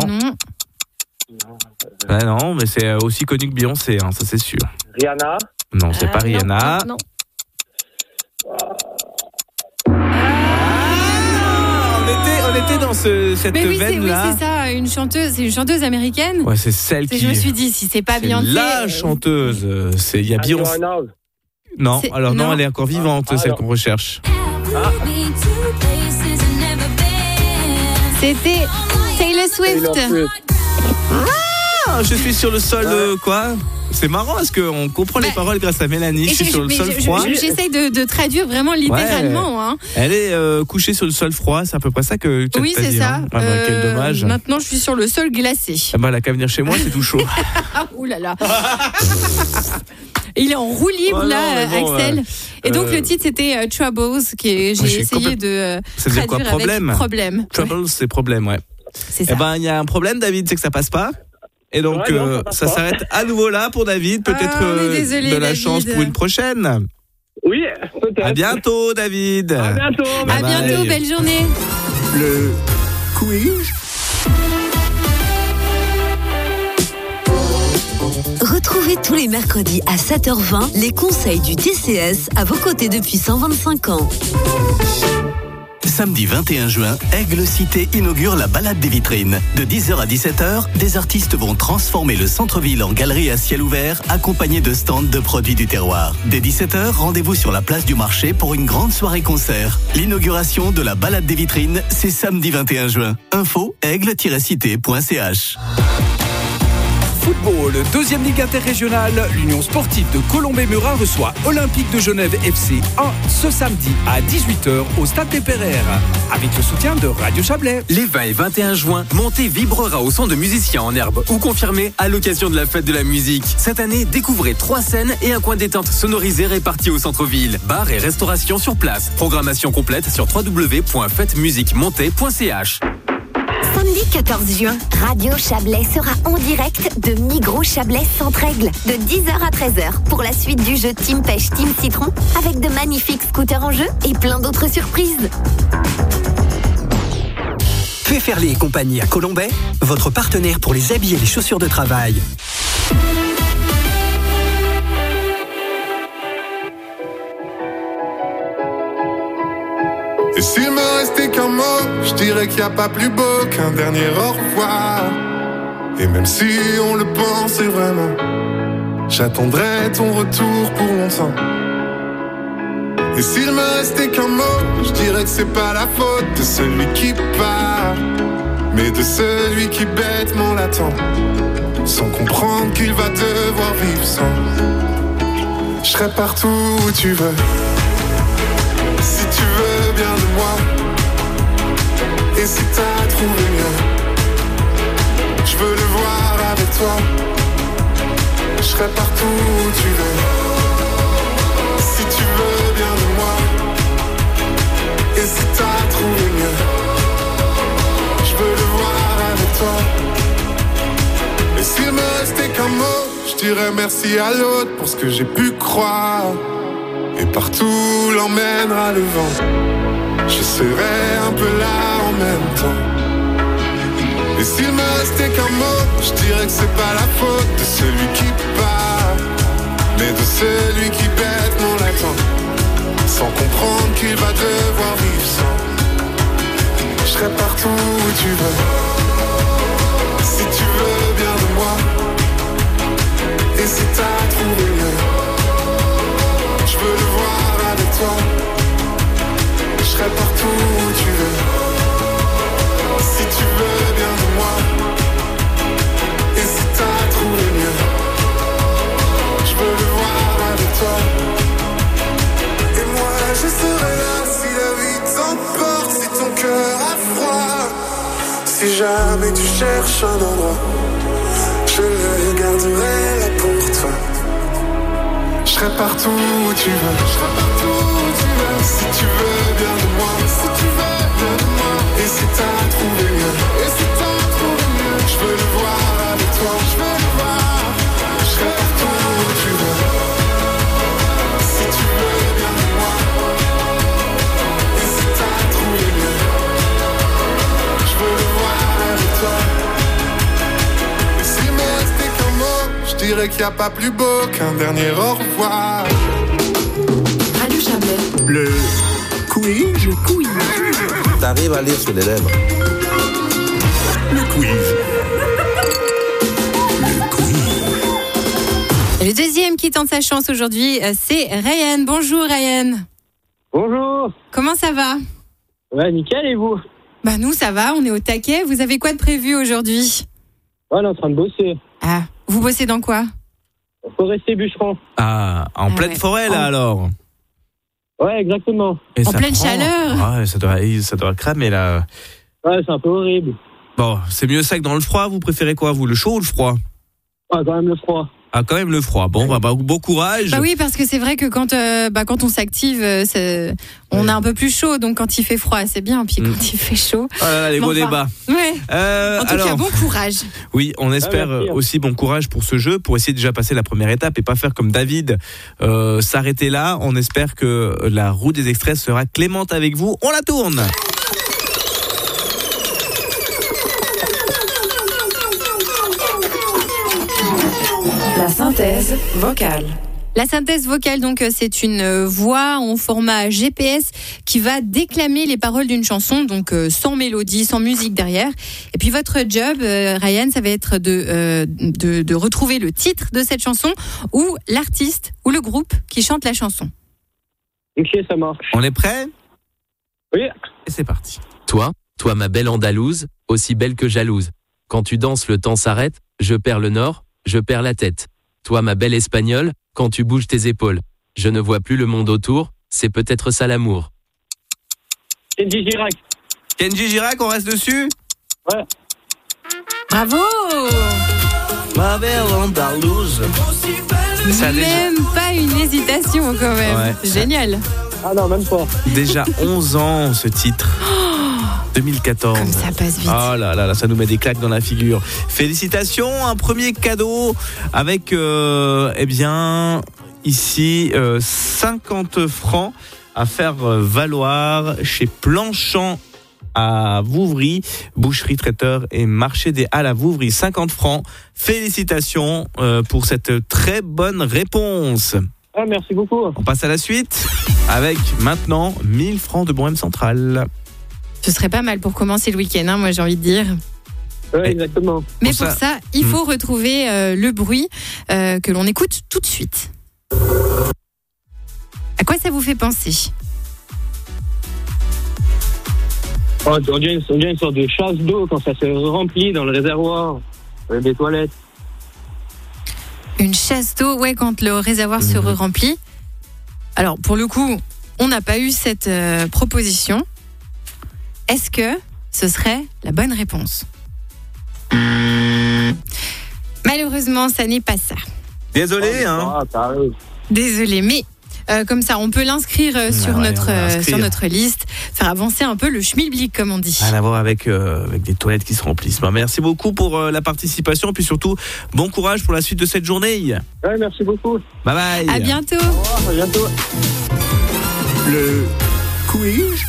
Non, mais c'est aussi connu que Beyoncé, hein, ça c'est sûr. Rihanna. Non, c'est pas Rihanna. Non. On était dans cette veine-là. Oui, c'est ça, c'est une chanteuse américaine. Ouais, c'est celle qui... Je me suis dit, si c'est pas Beyoncé... la chanteuse, il y a Beyoncé. Non, alors non, elle est encore vivante, celle qu'on recherche. C'était Taylor Swift. Ah, je suis sur le sol, quoi ? C'est marrant, est-ce qu'on comprend les paroles grâce à Mélanie ? Je suis sur le sol froid. J'essaye de traduire vraiment littéralement. Ouais. Hein. Elle est couchée sur le sol froid, c'est à peu près ça que tu as dit. Oui, c'est ça. Hein. Ah bah, quel dommage. Maintenant, je suis sur le sol glacé. Ah bah, elle a qu'à venir chez moi, c'est tout chaud. Ouh là là. Il est en roue libre, Axel. Et donc, le titre, c'était Troubles, j'ai essayé de traduire quoi, problème avec problème. Troubles, c'est problème, ouais. C'est ça. Eh ben, il y a un problème, David, c'est que ça passe pas. Et donc, ça s'arrête à nouveau là pour David. Peut-être de la chance pour une prochaine. Oui, peut-être. À bientôt, David. À bientôt. À bientôt, belle journée. Le quiz. Retrouvez tous les mercredis à 7h20 les conseils du TCS à vos côtés depuis 125 ans. Samedi 21 juin, Aigle Cité inaugure la balade des vitrines. De 10h à 17h, des artistes vont transformer le centre-ville en galerie à ciel ouvert, accompagnés de stands de produits du terroir. Dès 17h, rendez-vous sur la place du marché pour une grande soirée concert. L'inauguration de la balade des vitrines, c'est samedi 21 juin. Info, aigle-cité.ch. Football, deuxième ligue interrégionale, l'Union sportive de Colombey-Murat reçoit Olympique de Genève FC 1 ce samedi à 18h au Stade des Pereires, avec le soutien de Radio Chablais. Les 20 et 21 juin, Monté vibrera au son de musiciens en herbe ou confirmé à l'occasion de la fête de la musique. Cette année, découvrez 3 scènes et un coin détente sonorisé réparti au centre-ville. Bar et restauration sur place. Programmation complète sur www.fêtemusiquemontais.ch. Samedi 14 juin, Radio Chablais sera en direct de Migros Chablais Centre-Aigle de 10h à 13h pour la suite du jeu Team Pêche Team Citron avec de magnifiques scooters en jeu et plein d'autres surprises. Féferlé et compagnie à Colombey, votre partenaire pour les habits et les chaussures de travail. Et s'il me restait qu'un mot, je dirais qu'il n'y a pas plus beau qu'un dernier au revoir. Et même si on le pensait vraiment, j'attendrai ton retour pour longtemps. Et s'il me restait qu'un mot, je dirais que c'est pas la faute de celui qui part, mais de celui qui bêtement l'attend. sans comprendre qu'il va devoir vivre sans. Je serai partout où tu veux, si tu veux bien de moi. Et si t'as trouvé mieux, je veux le voir avec toi. Je serai partout où tu veux, si tu veux bien de moi. Et si t'as trouvé mieux, je veux le voir avec toi. Et s'il me restait qu'un mot, je dirais merci à l'autre pour ce que j'ai pu croire. Et partout l'emmènera le vent, je serai un peu là en même temps. Et s'il me restait qu'un mot, je dirais que c'est pas la faute de celui qui part, mais de celui qui bête mon latin, sans comprendre qu'il va devoir vivre sans. Je serai partout où tu veux, si tu veux bien de moi. Et si t'as trouvé mieux, je veux le voir avec toi. Je serai partout où tu veux, si tu veux bien de moi. Et si t'as trouvé mieux, je veux le voir avec toi. Et moi je serai là si la vie t'emporte, si ton cœur a froid. Si jamais tu cherches un endroit, je le garderai là pour toi. Je serai partout où tu veux, je serai partout où tu veux. Si tu veux bien de moi, si tu veux bien de moi. Et si t'as trouvé mieux, et si t'as trouvé mieux, je veux le voir avec toi, je veux le voir. Je serai partout où tu veux, si tu veux bien de moi. Et si t'as trouvé mieux, je veux le voir avec toi. Et s'il me restait qu'un mot, je dirais qu'il n'y a pas plus beau qu'un dernier au revoir. Radio Chablais. Le quiz. T'arrives à lire sur les lèvres. Le quiz. Le deuxième qui tente sa chance aujourd'hui, c'est Ryan. Bonjour Ryan. Bonjour. Comment ça va ? Ouais, nickel, et vous ? Bah nous ça va, on est au taquet. Vous avez quoi de prévu aujourd'hui ? Ouais, on est en train de bosser. Ah, vous bossez dans quoi ? Forestier bûcheron. Ah, en pleine forêt là alors. Ouais, exactement. Et en ça pleine prend. chaleur. Ouais, ça doit cramer là. Ouais, c'est un peu horrible. Bon, c'est mieux ça que dans le froid. Vous préférez quoi, vous, le chaud ou le froid ? Ah, quand même le froid. Ah, quand même le froid. Bon, bah, bon courage. Bah oui, parce que c'est vrai que quand on s'active, on a un peu plus chaud. Donc quand il fait froid, c'est bien. Puis quand il fait chaud. Oh là là, les gros débats. Ouais. En tout cas, bon courage. Oui, on espère aussi bon courage pour ce jeu, pour essayer de déjà passer la première étape et pas faire comme David, s'arrêter là. On espère que la roue des extraits sera clémente avec vous. On la tourne. La synthèse vocale. La synthèse vocale, donc, c'est une voix en format GPS qui va déclamer les paroles d'une chanson, donc sans mélodie, sans musique derrière. Et puis votre job, Ryan, ça va être de retrouver le titre de cette chanson ou l'artiste ou le groupe qui chante la chanson. Ok, ça marche. On est prêt ? Oui. Et c'est parti. Toi ma belle andalouse, aussi belle que jalouse. Quand tu danses, le temps s'arrête, je perds le nord, je perds la tête. Toi ma belle espagnole, quand tu bouges tes épaules, je ne vois plus le monde autour, c'est peut-être ça l'amour. Kenji Girac. Kenji Girac, on reste dessus ? Ouais. Bravo ! Ma belle andalouse. Même pas une hésitation quand même. Ouais. Génial. Ah non, même pas. Déjà 11 ans ce titre. 2014. Comme ça passe vite. Oh là là, ça nous met des claques dans la figure. Félicitations, un premier cadeau avec, ici, 50 francs à faire valoir chez Planchant à Vouvry, boucherie, traiteur et marché des Halles à Vouvry, 50 francs. Félicitations pour cette très bonne réponse. Ah, merci beaucoup. On passe à la suite avec maintenant 1000 francs de Bohème Centrale. Ce serait pas mal pour commencer le week-end, hein, moi j'ai envie de dire. Ouais, exactement. Mais pour ça, il faut retrouver le bruit que l'on écoute tout de suite. À quoi ça vous fait penser ? On dirait une sorte de chasse d'eau quand ça se remplit dans le réservoir des toilettes. Une chasse d'eau, ouais, quand le réservoir se remplit. Alors, pour le coup, on n'a pas eu cette proposition. Est-ce que ce serait la bonne réponse ? Malheureusement, ça n'est pas ça. Désolé, hein. Désolé, mais comme ça, on peut l'inscrire sur notre liste, faire avancer un peu le schmilblick, comme on dit. Rien à voir avec des toilettes qui se remplissent. Merci beaucoup pour la participation, et puis surtout, bon courage pour la suite de cette journée. Ouais, merci beaucoup. Bye bye. À bientôt. Au revoir, à bientôt. Le quiz.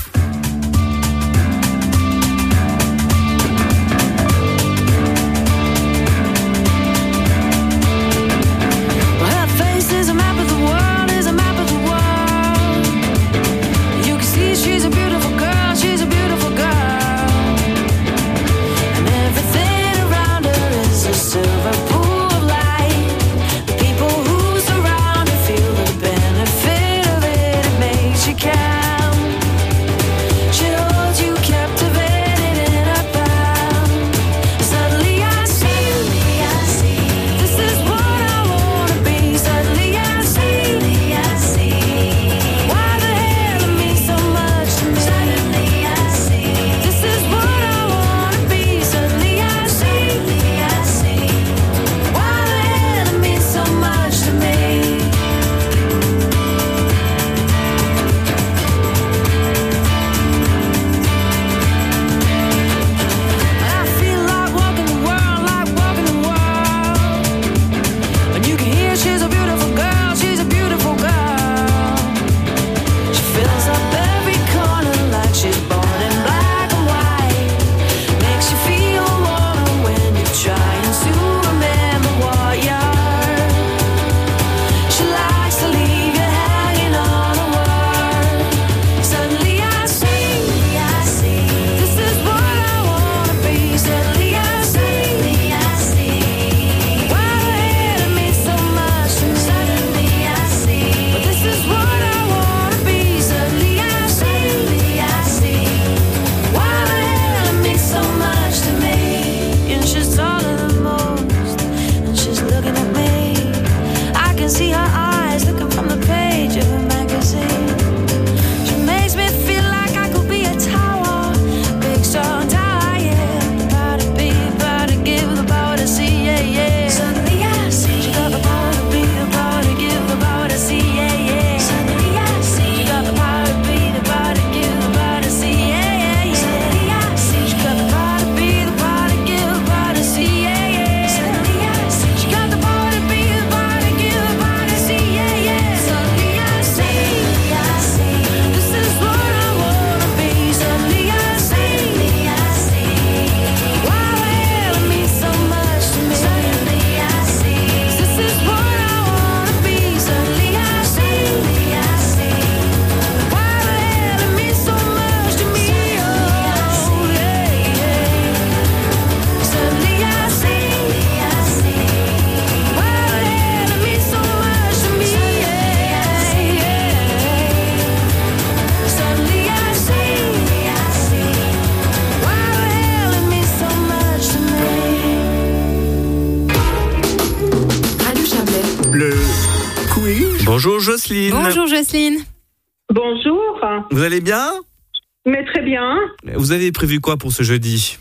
Bonjour Jocelyne. Bonjour Jocelyne. Bonjour. Vous allez bien? Mais très bien. Vous avez prévu quoi pour ce jeudi?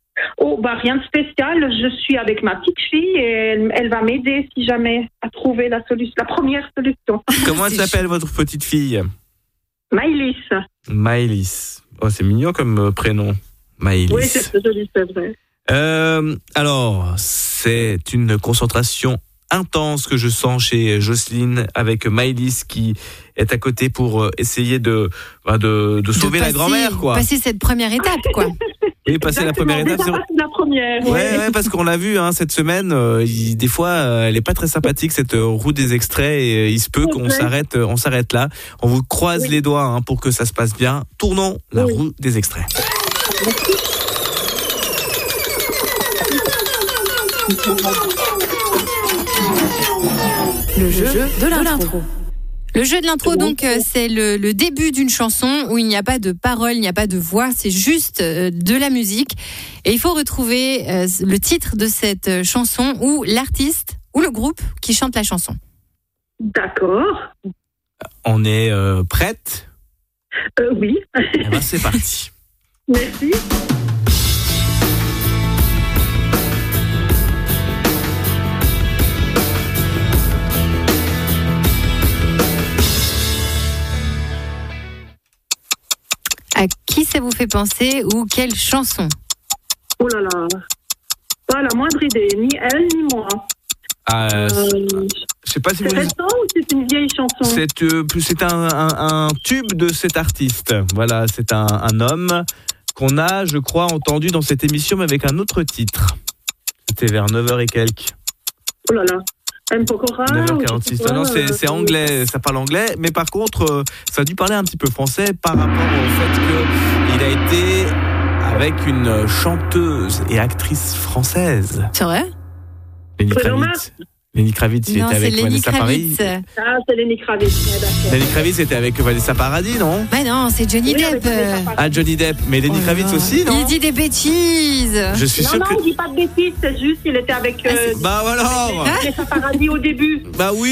Oh, rien de spécial. Je suis avec ma petite fille et elle va m'aider si jamais à trouver la première solution. Comment elle s'appelle votre petite fille? Maïlis. Maïlis. Oh, c'est mignon comme prénom. Maïlis. Oui, c'est joli, c'est vrai. Alors, c'est une concentration intense que je sens chez Jocelyne avec Maïlis qui est à côté pour essayer de sauver la grand-mère, quoi. Passer cette première étape, quoi. Oui, passer la première étape. La première. Ouais, parce qu'on l'a vu cette semaine. Des fois, elle est pas très sympathique cette roue des extraits et il se peut qu'on s'arrête là. On vous croise les doigts pour que ça se passe bien. Tournons la roue des extraits. Le jeu de l'intro. Le jeu de l'intro, donc, c'est le début d'une chanson où il n'y a pas de paroles, il n'y a pas de voix, c'est juste de la musique. Et il faut retrouver le titre de cette chanson ou l'artiste ou le groupe qui chante la chanson. D'accord. On est prête ? Oui. Eh ben, c'est parti. Merci. À qui ça vous fait penser ou quelle chanson ? Oh là là. Pas la moindre idée, ni elle ni moi. Je sais pas si c'est récent ou c'est une vieille chanson ? C'est un tube de cet artiste. Voilà, c'est un homme qu'on a, je crois, entendu dans cette émission, mais avec un autre titre. C'était vers 9h et quelques. Oh là là. M. Pokora, 9h46. Non, c'est anglais, ça parle anglais, mais par contre, ça a dû parler un petit peu français par rapport au fait qu'il a été avec une chanteuse et actrice française. C'est vrai ? Lenny Kravitz, il était avec Vanessa Paradis. Ah, c'est Lenny Kravitz. Lenny Kravitz était avec Vanessa Paradis, non ? Bah non, c'est Johnny Depp. Ah, Johnny Depp, mais Lenny Kravitz aussi, non ? Il dit des bêtises. Je suis sûr on dit pas de bêtises, c'est juste qu'il était avec bah voilà. Vanessa Paradis au début. Bah oui.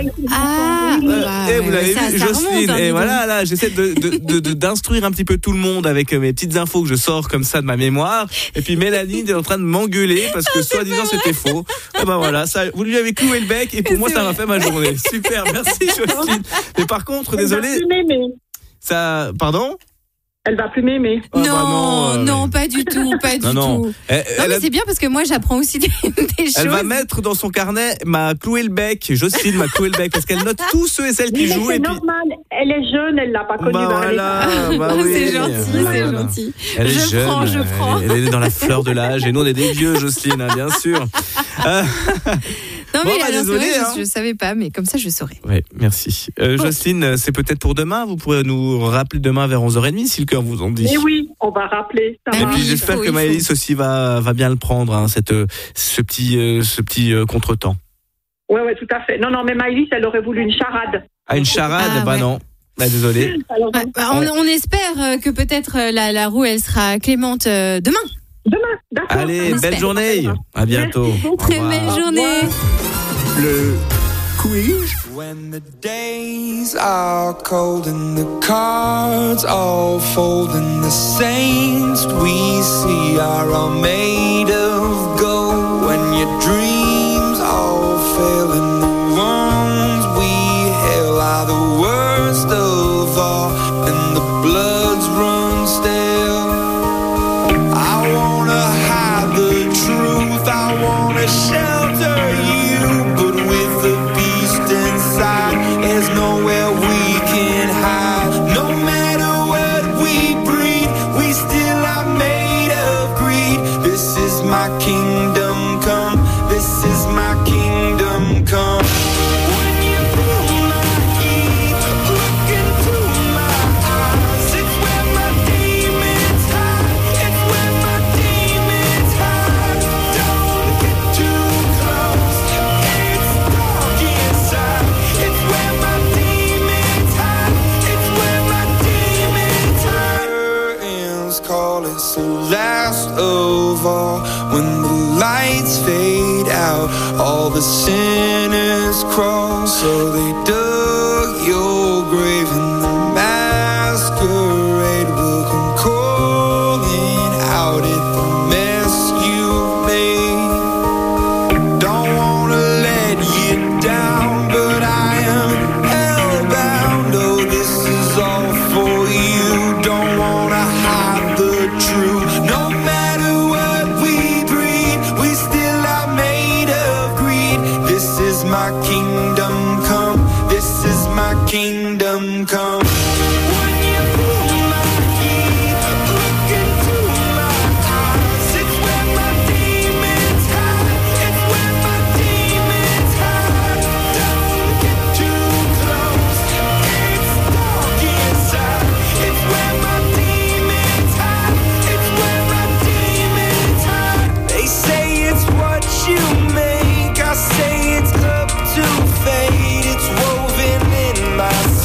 Et vous l'avez vu, Jocelyne. Et voilà, là, j'essaie d'instruire un petit peu tout le monde avec mes petites infos que je sors comme ça de ma mémoire. Et puis Mélanie est en train de m'engueuler parce que soi-disant c'était faux. Et bah voilà, ça, vous lui avez cloué le bec et pour moi ça m'a fait ma journée. Super, merci Jocelyne. Mais par contre, désolé. Ça, pardon ? Elle va plus m'aimer. Non, pas du tout, pas du tout. Non, mais c'est bien parce que moi j'apprends aussi des choses. Elle va mettre dans son carnet, m'a cloué le bec, Jocelyne m'a cloué le bec, parce qu'elle note tous ceux et celles qui jouent. C'est normal, elle est jeune, elle l'a pas connue dans oui, c'est gentil. Elle est jeune, je prends. Elle est dans la fleur de l'âge, et nous on est des vieux, Jocelyne, hein, bien sûr. Non mais alors, désolé, c'est vrai, je savais pas, mais comme ça je saurais. Oui, merci. Jocelyne, c'est peut-être pour demain. Vous pourrez nous rappeler demain vers 11h30 si le cœur vous en dit. Et oui, on va rappeler. Et puis j'espère que Maëlys aussi va bien le prendre, hein, ce petit contretemps. Ouais, tout à fait. Non, mais Maëlys, elle aurait voulu une charade. Ah, une charade ? Non. Bah, désolé. On espère que peut-être la roue elle sera clémente demain. Demain, d'accord. Allez, belle journée. À bientôt. Très belle journée. Le quiz. When the days are cold and the cards all fold and the saints we see are all made of gold. When your dreams all fail and the ones we hail are the worst of all and the bloods run stale. I wanna hide the truth, I wanna shelter you, but with the beast inside, there's nowhere we can hide. No matter what we breed, we still are made of greed. This is my kingdom come, this is my kingdom come. When you feel my heat, look into my eyes, it's where my demons hide, it's where my demons hide. Don't get too close, it's dark inside, it's where my demons hide, it's where my demons hide. Curtains call, it's the last of all. When the lights fade out, all the sinners crawl. So they dug your grave and the masquerade will come calling out at the mess you made. Don't wanna let you down, but I am hellbound. Oh, this is all for you. Don't wanna hide the truth. No matter what we breed, we still are made of greed. This is my kingdom come, this is my kingdom come. When you feel my heat, look into my eyes, it's where my demons hide, it's where my demons hide. Don't get too close, it's dark inside, it's where my demons hide, it's where my demons hide. They say it's what you make, I say it's up to fate. It's woven in my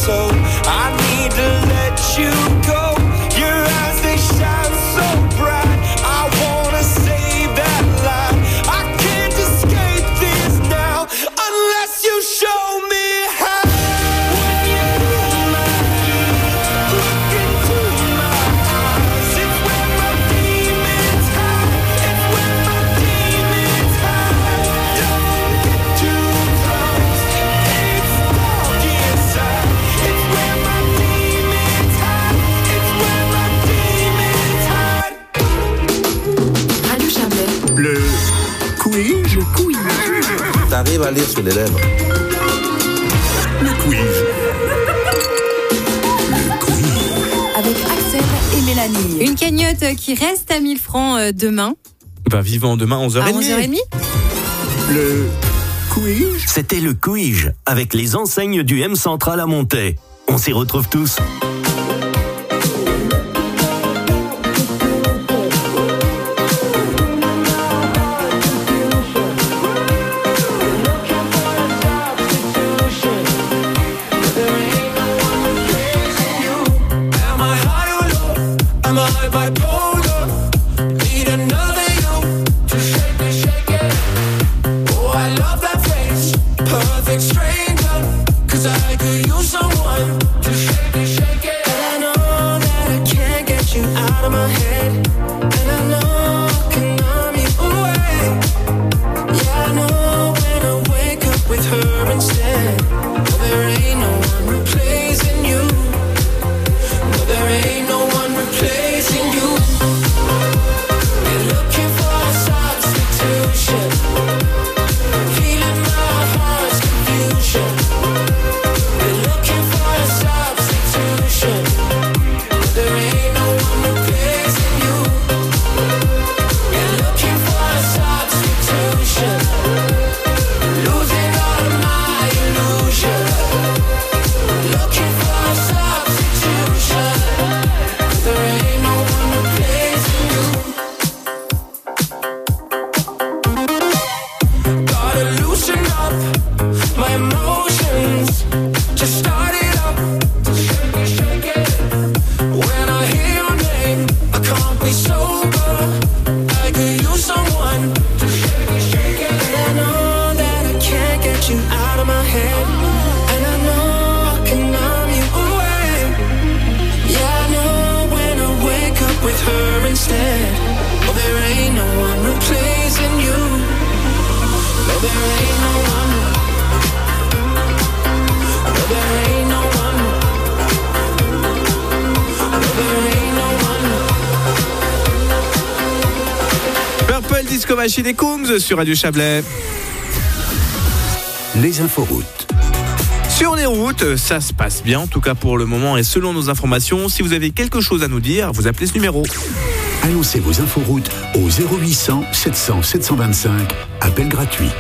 T'arrives à lire sur les lèvres. Le quiz. Avec Axel et Mélanie. Une cagnotte qui reste à 1000 francs demain. Bah, vivant demain, 11h30. À 11h30. Le quiz. C'était le quiz avec les enseignes du M Central à Montaix. On s'y retrouve tous. Purple Disco Machine et Kungs sur Radio Chablais. Les inforoutes. Sur les routes, ça se passe bien, en tout cas pour le moment et selon nos informations. Si vous avez quelque chose à nous dire, vous appelez ce numéro. Annoncez vos inforoutes au 0800 700 725. Appel gratuit.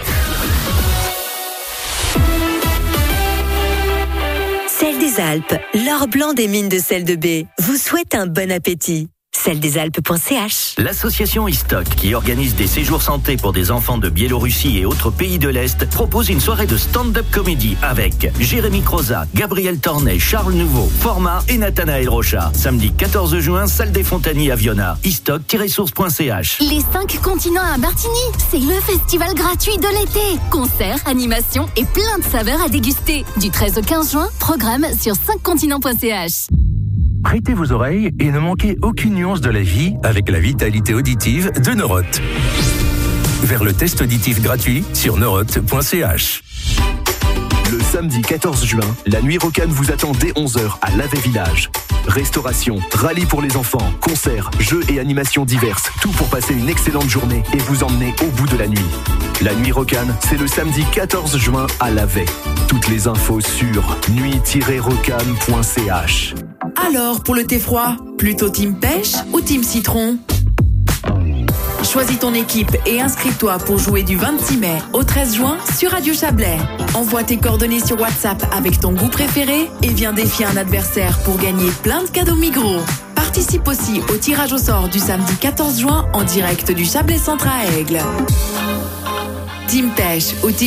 Sel des Alpes, l'or blanc des mines de sel de baie, vous souhaite un bon appétit. Seldesalpes.ch. L'association Istock, qui organise des séjours santé pour des enfants de Biélorussie et autres pays de l'Est, propose une soirée de stand-up comédie avec Jérémy Croza, Gabriel Tornet, Charles Nouveau, Format et Nathanaël Rocha. Samedi 14 juin, salle des Fontaniers à Viona. Istock-source.ch. Les 5 continents à Martigny, c'est le festival gratuit de l'été. Concerts, animations et plein de saveurs à déguster. Du 13 au 15 juin, programme sur 5continents.ch. Prêtez vos oreilles et ne manquez aucune nuance de la vie avec la vitalité auditive de Noroth. Vers le test auditif gratuit sur noroth.ch. Le samedi 14 juin, la Nuit Rocane vous attend dès 11h à Lavet Village. Restauration, rallye pour les enfants, concerts, jeux et animations diverses. Tout pour passer une excellente journée et vous emmener au bout de la nuit. La Nuit Rocane, c'est le samedi 14 juin à Lavet. Toutes les infos sur nuit-rocane.ch. Alors, pour le thé froid, plutôt team pêche ou team citron? Choisis ton équipe et inscris-toi pour jouer du 26 mai au 13 juin sur Radio Chablais. Envoie tes coordonnées sur WhatsApp avec ton goût préféré et viens défier un adversaire pour gagner plein de cadeaux Migros. Participe aussi au tirage au sort du samedi 14 juin en direct du Chablais Centre à Aigle. Team pêche ou team